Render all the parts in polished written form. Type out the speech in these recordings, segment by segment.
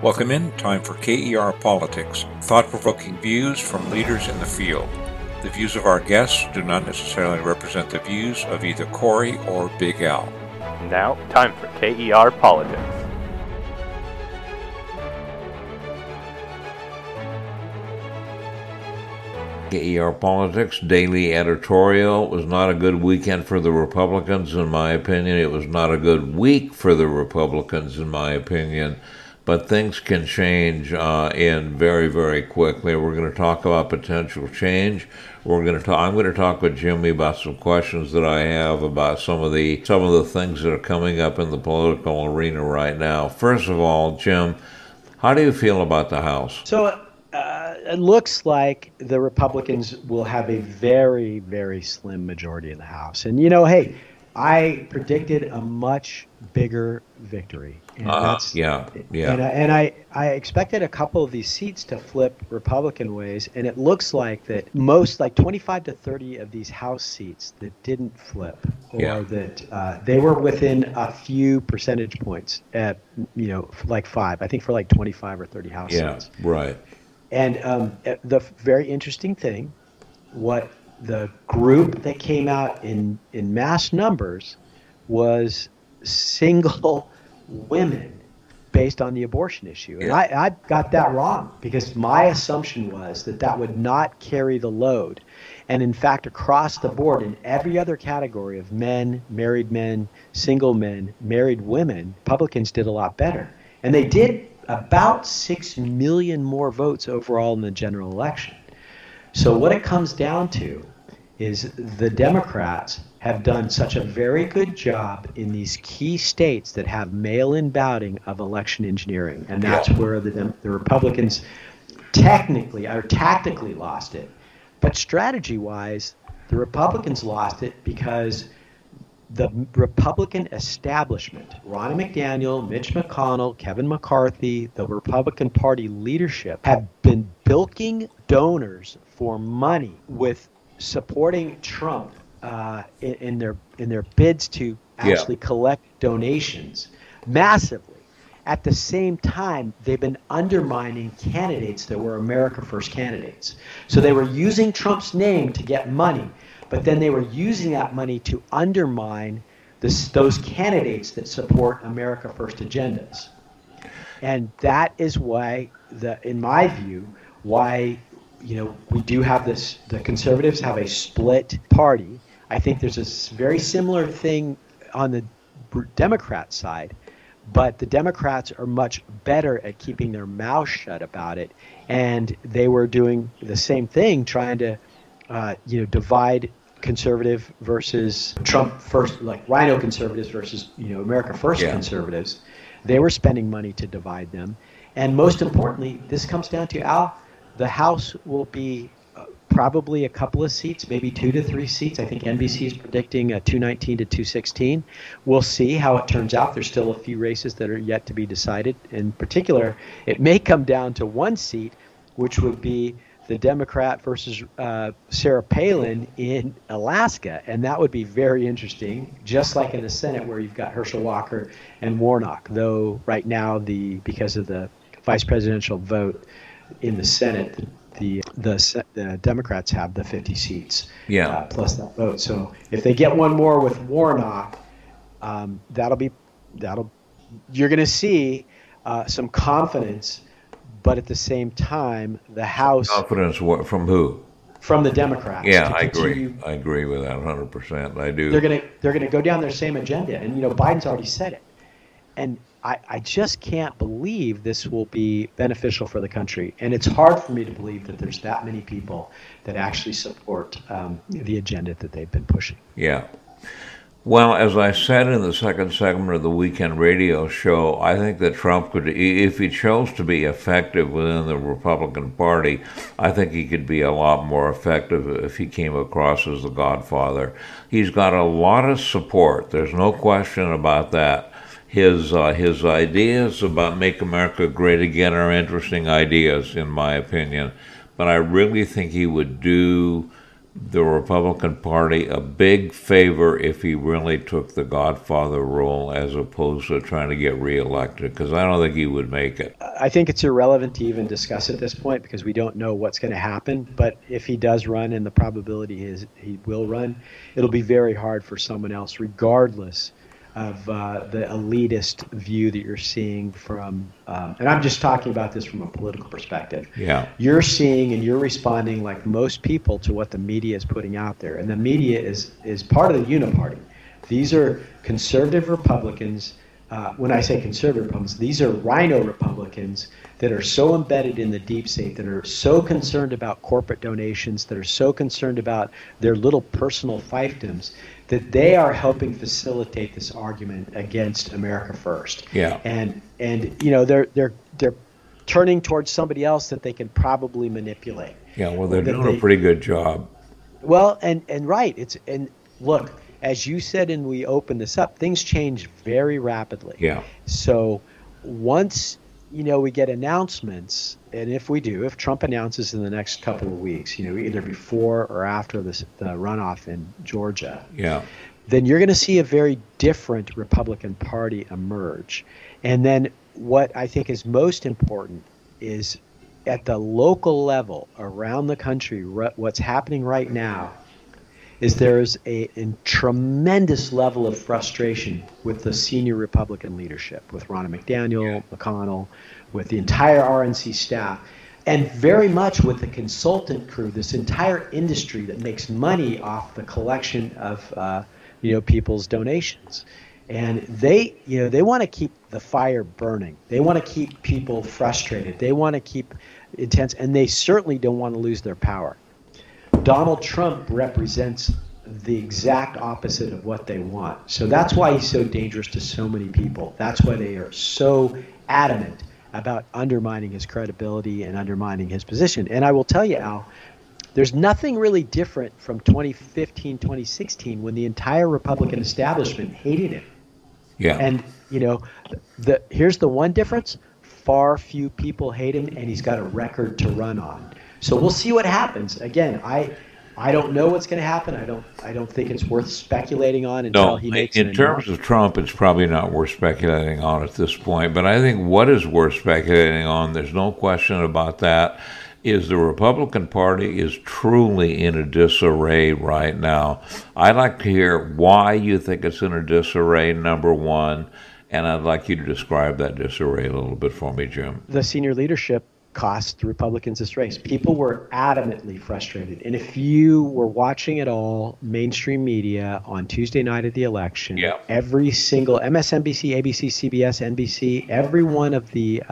Welcome in. Time for KER Politics. Thought-provoking views from leaders in the field. The views of our guests do not necessarily represent the views of either Corey or Big Al. Now, time for KER Politics. KER Politics Daily Editorial. It was not a good weekend for the Republicans, in my opinion. It was not a good week for the Republicans, in my opinion. But things can change in very, very quickly. We're going to talk about potential change. I'm going to talk with Jimmy about some questions that I have about some of the things that are coming up in the political arena right now. First of all, Jim, how do you feel about the House? So it looks like the Republicans will have a very, very slim majority in the House. And, hey, I predicted a much bigger victory. And And I expected a couple of these seats to flip Republican ways, and it looks like that most, like 25 to 30 of these House seats that didn't flip, or that they were within a few percentage points at, like 5. I think for like 25 or 30 House seats. Yeah, right. And the very interesting thing, what the group that came out in mass numbers was single women based on the abortion issue. And I got that wrong, because my assumption was that would not carry the load. And in fact, across the board, in every other category of men, single men, married women, Republicans did a lot better. And they did about 6 million more votes overall in the general election. So what it comes down to is the Democrats have done such a very good job in these key states that have mail-in balloting of election engineering. And that's where the Republicans technically or tactically lost it. But strategy-wise, the Republicans lost it because the Republican establishment, Ronna McDaniel, Mitch McConnell, Kevin McCarthy, the Republican Party leadership, have been bilking donors for money with supporting Trump in their bids to actually collect donations massively. At the same time, they've been undermining candidates that were America First candidates. So they were using Trump's name to get money, but then they were using that money to undermine those candidates that support America First agendas. And that is why, in my view, why we do have this, the conservatives have a split party. I think there's a very similar thing on the Democrat side, but the Democrats are much better at keeping their mouth shut about it. And they were doing the same thing, trying to, divide conservative versus Trump first, like Rhino conservatives versus, America First conservatives. They were spending money to divide them. And most importantly, this comes down to, Al, the House will be probably a couple of seats, maybe 2 to 3 seats. I think NBC is predicting 219 to 216. We'll see how it turns out. There's still a few races that are yet to be decided. In particular, it may come down to 1 seat, which would be the Democrat versus Sarah Palin in Alaska. And that would be very interesting, just like in the Senate where you've got Herschel Walker and Warnock, though right now, because of the vice presidential vote in the Senate, the Democrats have the 50 seats plus that vote. So if they get one more with Warnock, you're going to see some confidence, but at the same time, the House confidence from who? From the Democrats. Yeah, I agree. I agree with that 100%. I do. They're gonna go down their same agenda, and Biden's already said it, and I just can't believe this will be beneficial for the country. And it's hard for me to believe that there's that many people that actually support the agenda that they've been pushing. Yeah. Well, as I said in the second segment of the weekend radio show, I think that Trump could, if he chose to be effective within the Republican Party, I think he could be a lot more effective if he came across as the Godfather. He's got a lot of support. There's no question about that. His ideas about Make America Great Again are interesting ideas, in my opinion. But I really think he would do the Republican Party a big favor if he really took the Godfather role as opposed to trying to get reelected? Because I don't think he would make it. I think it's irrelevant to even discuss at this point because we don't know what's going to happen. But if he does run, and the probability is he will run, it'll be very hard for someone else, regardless of the elitist view that you're seeing from, and I'm just talking about this from a political perspective. Yeah. You're seeing and you're responding like most people to what the media is putting out there. And the media is part of the uniparty. These are conservative Republicans. When I say conservative Republicans, these are rhino Republicans that are so embedded in the deep state, that are so concerned about corporate donations, that are so concerned about their little personal fiefdoms, that they are helping facilitate this argument against America First. Yeah. And you know they're turning towards somebody else that they can probably manipulate. Yeah. Well, they're doing a pretty good job. Well, and right. And look, as you said, and we opened this up, things change very rapidly. Yeah. So once we get announcements, and if Trump announces in the next couple of weeks, either before or after the runoff in Georgia, yeah, then you're going to see a very different Republican Party emerge. And then what I think is most important is at the local level around the country, what's happening right now is there's a tremendous level of frustration with the senior Republican leadership, with Ronna McDaniel, McConnell, with the entire RNC staff, and very much with the consultant crew, this entire industry that makes money off the collection of people's donations. And they want to keep the fire burning. They want to keep people frustrated. They want to keep intense, and they certainly don't want to lose their power. Donald Trump represents the exact opposite of what they want. So that's why he's so dangerous to so many people. That's why they are so adamant about undermining his credibility and undermining his position. And I will tell you, Al, there's nothing really different from 2015, 2016 when the entire Republican establishment hated him. Yeah. And, here's the one difference. Far few people hate him, and he's got a record to run on. So we'll see what happens. Again, I don't know what's going to happen. I don't think it's worth speculating on until he makes an announcement. In terms of Trump, it's probably not worth speculating on at this point. But I think what is worth speculating on, there's no question about that, is the Republican Party is truly in a disarray right now. I'd like to hear why you think it's in a disarray, number one, and I'd like you to describe that disarray a little bit for me, Jim. The senior leadership cost the Republicans this race. People were adamantly frustrated. And if you were watching at all mainstream media on Tuesday night of the election, every single MSNBC, ABC, CBS, NBC, every one of the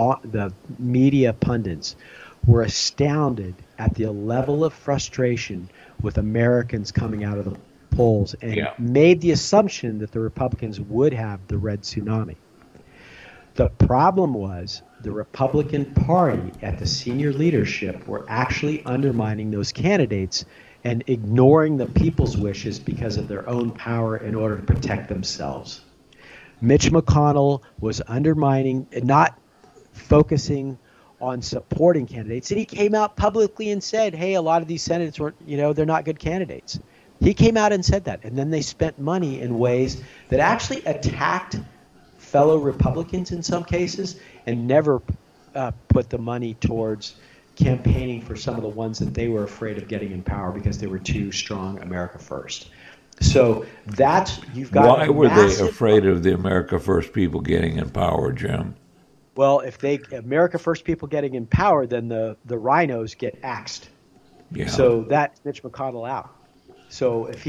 media pundits were astounded at the level of frustration with Americans coming out of the polls and made the assumption that the Republicans would have the red tsunami. The problem was the Republican Party at the senior leadership were actually undermining those candidates and ignoring the people's wishes because of their own power in order to protect themselves. Mitch McConnell was undermining and not focusing on supporting candidates. And he came out publicly and said, hey, a lot of these senators weren't, they're not good candidates. He came out and said that. And then they spent money in ways that actually attacked fellow Republicans in some cases and never put the money towards campaigning for some of the ones that they were afraid of getting in power because they were too strong America First. So you've got. Why were they afraid of the America First people getting in power, Jim? Well, if America First people getting in power, then the rhinos get axed. Yeah. So that's Mitch McConnell out. So if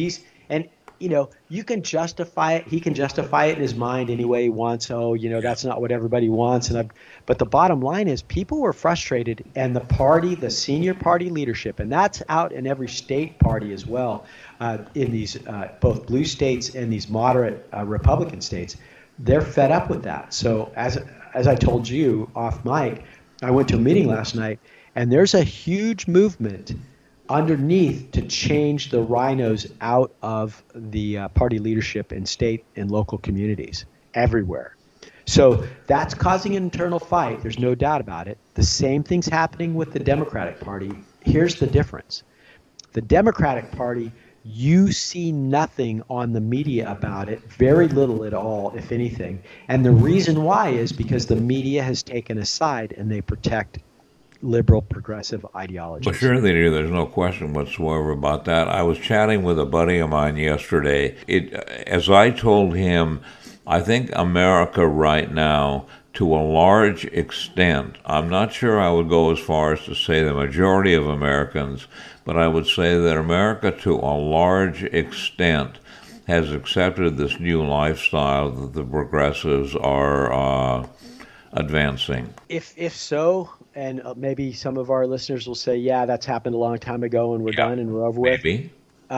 you can justify it. He can justify it in his mind any way he wants. Oh, that's not what everybody wants. But the bottom line is people were frustrated, and the senior party leadership, and that's out in every state party as well, in these both blue states and these moderate Republican states, they're fed up with that. So as I told you off mic, I went to a meeting last night, and there's a huge movement underneath to change the rhinos out of the party leadership in state and local communities everywhere. So that's causing an internal fight. There's no doubt about it. The same thing's happening with the Democratic Party. Here's the difference. The Democratic Party, you see nothing on the media about it, very little at all, if anything. And the reason why is because the media has taken a side and they protect liberal progressive ideologies. Well, sure they do. There's no question whatsoever about that. I was chatting with a buddy of mine yesterday. As I told him, I think America right now, to a large extent, I'm not sure I would go as far as to say the majority of Americans, but I would say that America, to a large extent, has accepted this new lifestyle that the progressives are advancing. If so, and maybe some of our listeners will say, yeah, that's happened a long time ago and we're done and we're over with. Maybe.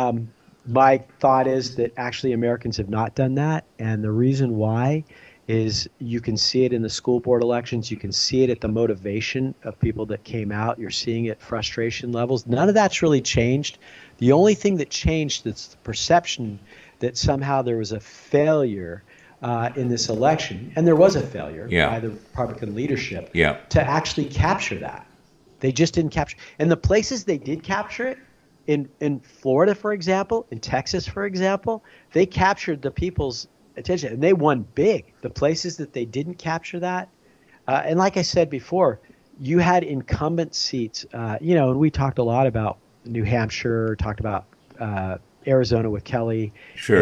My thought is that actually Americans have not done that. And the reason why is you can see it in the school board elections. You can see it at the motivation of people that came out. You're seeing it at frustration levels. None of that's really changed. The only thing that changed is the perception that somehow there was a failure in this election, and there was a failure by the Republican leadership to actually capture that. They just didn't capture. And the places they did capture it, in Florida, for example, in Texas, for example, they captured the people's attention, and they won big. The places that they didn't capture that, and like I said before, you had incumbent seats, and we talked a lot about New Hampshire, talked about Arizona with Kelly,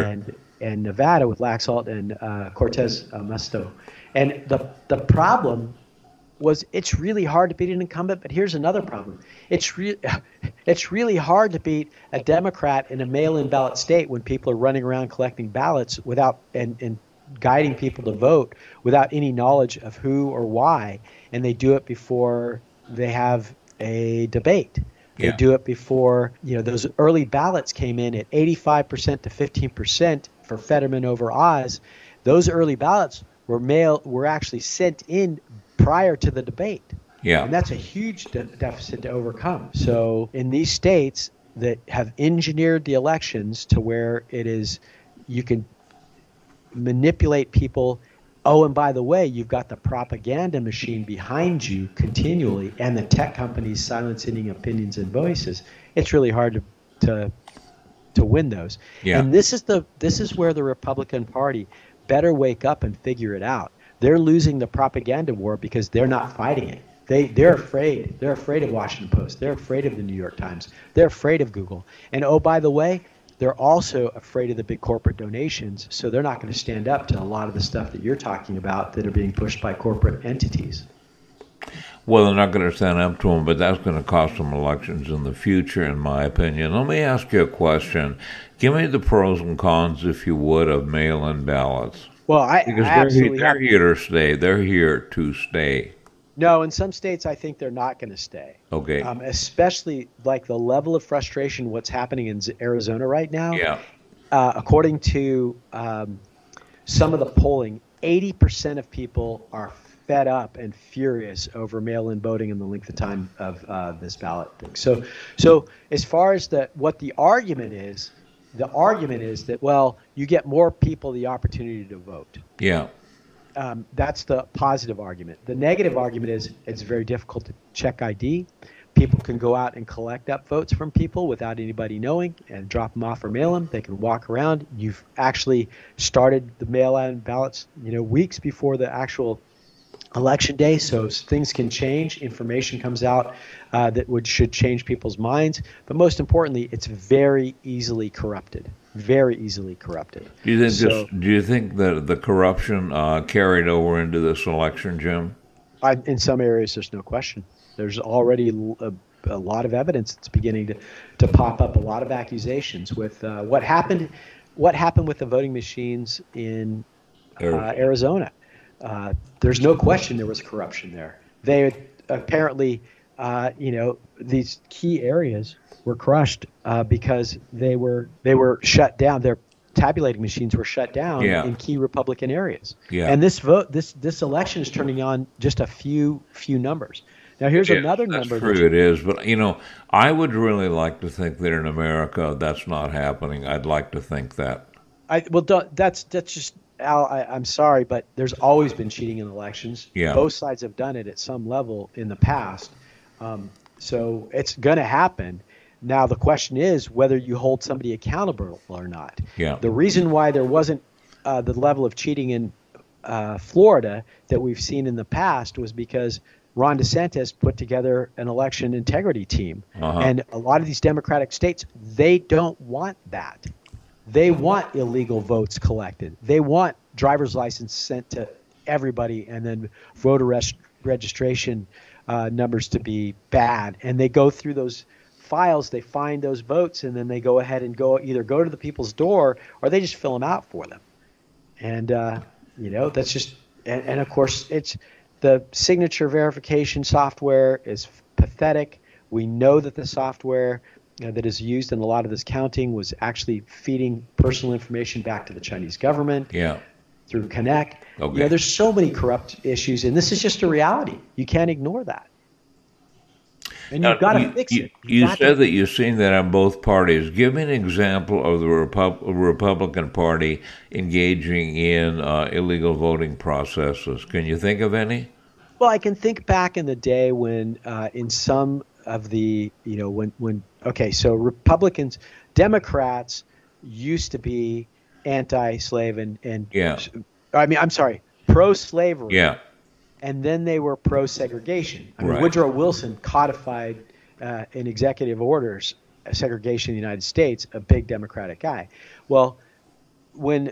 and Nevada with Laxalt and Cortez Masto. And the problem was it's really hard to beat an incumbent, but here's another problem. It's really hard to beat a Democrat in a mail-in ballot state when people are running around collecting ballots without and guiding people to vote without any knowledge of who or why, and they do it before they have a debate. They do it before, those early ballots came in at 85% to 15% for Fetterman over Oz. Those early ballots were actually sent in prior to the debate. And that's a huge deficit to overcome. So in these states that have engineered the elections to where you can manipulate people. Oh, and by the way, you've got the propaganda machine behind you continually, and the tech companies silencing opinions and voices. It's really hard to win those. And this is where the Republican Party better wake up and figure it out. They're losing the propaganda war because they're not fighting it. They're afraid. They're afraid of Washington Post. They're afraid of the New York Times. They're afraid of Google. And oh, by the way, they're also afraid of the big corporate donations, so they're not going to stand up to a lot of the stuff that you're talking about that are being pushed by corporate entities. Well, they're not going to stand up to them, but that's going to cost them elections in the future, in my opinion. Let me ask you a question. Give me the pros and cons, if you would, of mail-in ballots. Well, because they're here to stay. They're here to stay. No, in some states, I think they're not going to stay. Okay. Especially like the level of frustration, what's happening in Arizona right now. According to some of the polling, 80% of people are fed up and furious over mail-in voting and the length of time of this ballot thing. So as far as what the argument is that, well, you get more people the opportunity to vote. That's the positive argument. The negative argument is it's very difficult to check ID. People can go out and collect up votes from people without anybody knowing and drop them off or mail them. They can walk around. You've actually started the mail-in ballots, weeks before the actual election day, so things can change. Information comes out that should change people's minds. But most importantly, it's very easily corrupted. Very easily corrupted. Do you think that the corruption carried over into this election, Jim? In some areas, there's no question. There's already a lot of evidence that's beginning to pop up. A lot of accusations with what happened with the voting machines in Arizona. There's no question there was corruption there. They apparently, these key areas were crushed because they were shut down. Their tabulating machines were shut down in key Republican areas. And this election is turning on just a few numbers. Now here's another number. That's true, it is. But I would really like to think that in America that's not happening. I'd like to think that. That's just. Al, I'm sorry, but there's always been cheating in elections. Both sides have done it at some level in the past. So it's going to happen. Now the question is whether you hold somebody accountable or not. Yeah. The reason why there wasn't the level of cheating in Florida that we've seen in the past was because Ron DeSantis put together an election integrity team. And a lot of these Democratic states, they don't want that. They want illegal votes collected. They want driver's license sent to everybody and then voter registration numbers to be bad. And they go through those files, they find those votes, and then they go ahead and either go to the people's door or they just fill them out for them. And, that's just, and of course, it's the signature verification software is pathetic. We know that the software that is used in a lot of this counting was actually feeding personal information back to the Chinese government through Connect. Okay. There's so many corrupt issues, and this is just a reality. You can't ignore that. And you've got to fix it. You said that you've seen that on both parties. Give me an example of the Republican Party engaging in illegal voting processes. Can you think of any? Well, I can think back in the day when in some of the, so Republicans, Democrats used to be anti-slave pro-slavery. Yeah. And then they were pro-segregation. Right. Woodrow Wilson codified in executive orders segregation in the United States, a big Democratic guy. Well, when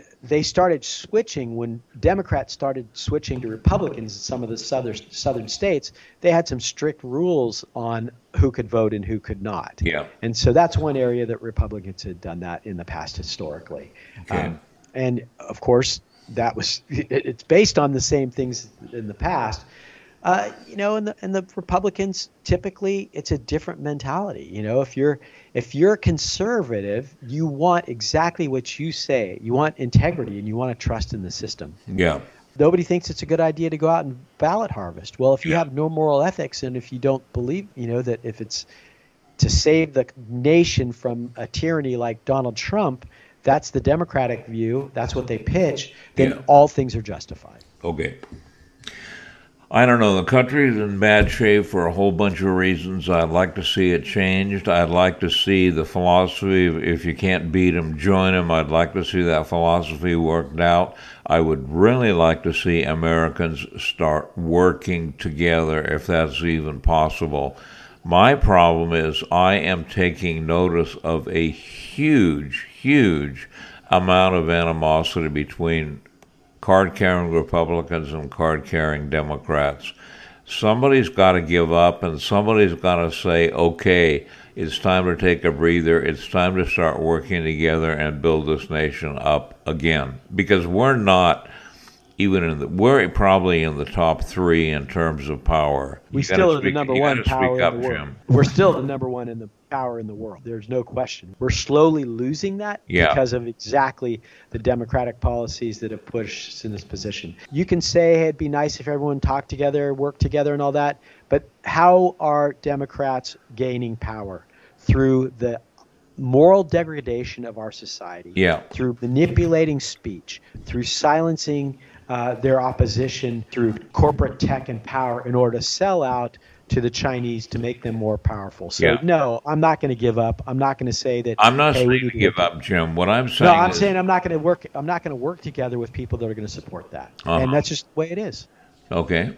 Democrats started switching to Republicans in some of the southern states, they had some strict rules on who could vote and who could not. Yeah. And so that's one area that Republicans had done that in the past historically. Okay. And of course, it's based on the same things in the past. And the Republicans, typically it's a different mentality. If you're conservative, you want exactly what you say. You want integrity and you want to trust in the system. Yeah. Nobody thinks it's a good idea to go out and ballot harvest. Well, if you have no moral ethics and if you don't believe, that if it's to save the nation from a tyranny like Donald Trump, that's the Democratic view, that's what they pitch, then all things are justified. Okay. I don't know. The country's in bad shape for a whole bunch of reasons. I'd like to see it changed. I'd like to see the philosophy of if you can't beat them, join them. I'd like to see that philosophy worked out. I would really like to see Americans start working together if that's even possible. My problem is I am taking notice of a huge amount of animosity between card-carrying Republicans and card-carrying Democrats. Somebody's got to give up, and somebody's got to say, okay, it's time to take a breather. It's time to start working together and build this nation up again. Because we're not we're probably in the top 3 in terms of power. We still are the number one power in the world. Jim. We're still the number one in the power in the world. There's no question. We're slowly losing that because of exactly the Democratic policies that have pushed us in this position. You can say, hey, it'd be nice if everyone talked together, worked together and all that, but how are Democrats gaining power? Through the moral degradation of our society, through manipulating speech, through silencing their opposition through corporate tech and power in order to sell out to the Chinese to make them more powerful. So no, I'm not going to give up. I'm not going to say that. I'm not saying to give up, Jim. What I'm saying I'm saying I'm not going to work. I'm not going to work together with people that are going to support that, and that's just the way it is. Okay.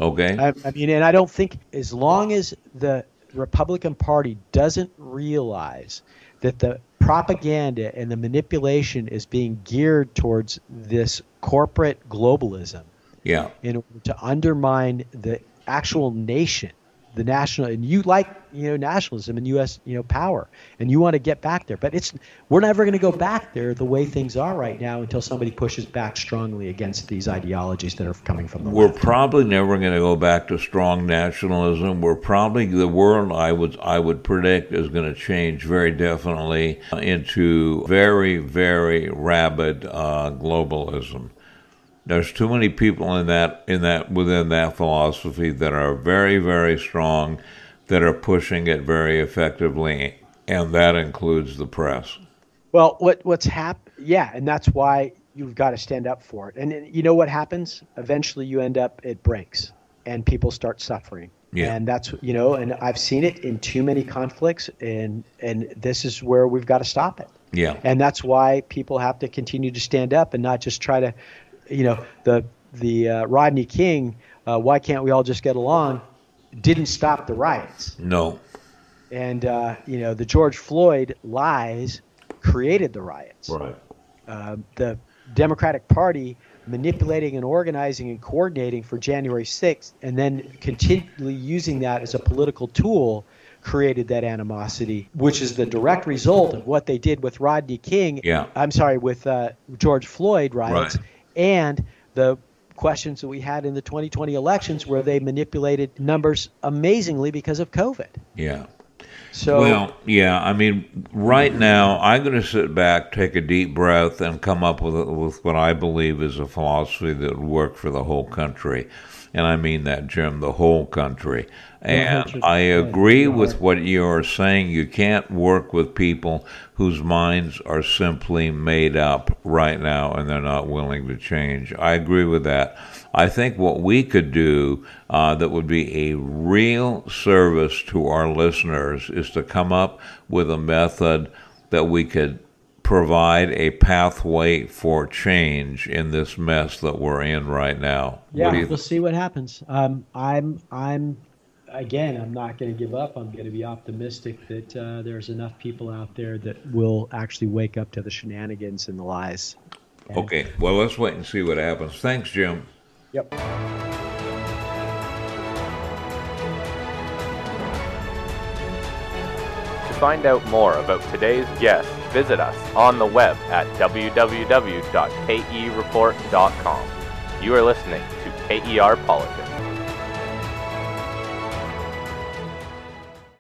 I mean, and I don't think as long as the Republican Party doesn't realize that the propaganda and the manipulation is being geared towards this corporate globalism in order to undermine the actual nation, the national, and you like nationalism and U.S. power, and you want to get back there, but we're never going to go back there the way things are right now until somebody pushes back strongly against these ideologies that are coming from the We're left. probably never going to go back to strong nationalism. We're probably the world I would predict is going to change very definitely into very, very rabid globalism. There's too many people within that philosophy that are very, very strong, that are pushing it very effectively, and that includes the press. Well, what's happened? Yeah, and that's why you've got to stand up for it. And you know what happens? Eventually, you end up it breaks, and people start suffering. Yeah. And that's, and I've seen it in too many conflicts, and this is where we've got to stop it. Yeah. And that's why people have to continue to stand up and not just try to, the Rodney King, why can't we all just get along, didn't stop the riots. No. And, the George Floyd lies created the riots. Right. The Democratic Party manipulating and organizing and coordinating for January 6th and then continually using that as a political tool created that animosity, which is the direct result of what they did with Rodney King. Yeah. I'm sorry, with George Floyd riots, Right. And the questions that we had in the 2020 elections where they manipulated numbers amazingly because of COVID. Yeah. So, Well, yeah, I mean, right now, I'm going to sit back, take a deep breath, and come up with what I believe is a philosophy that would work for the whole country. And I mean that, Jim, the whole country. And I agree with what you're saying. You can't work with people whose minds are simply made up right now and they're not willing to change. I agree with that. I think what we could do that would be a real service to our listeners is to come up with a method that we could provide a pathway for change in this mess that we're in right now. Yeah, we'll see what happens. I'm not going to give up. I'm going to be optimistic that there's enough people out there that will actually wake up to the shenanigans and the lies. Okay, well, let's wait and see what happens. Thanks, Jim. Yep. To find out more about today's guest, visit us on the web at www.kereport.com. You are listening to KER Politics.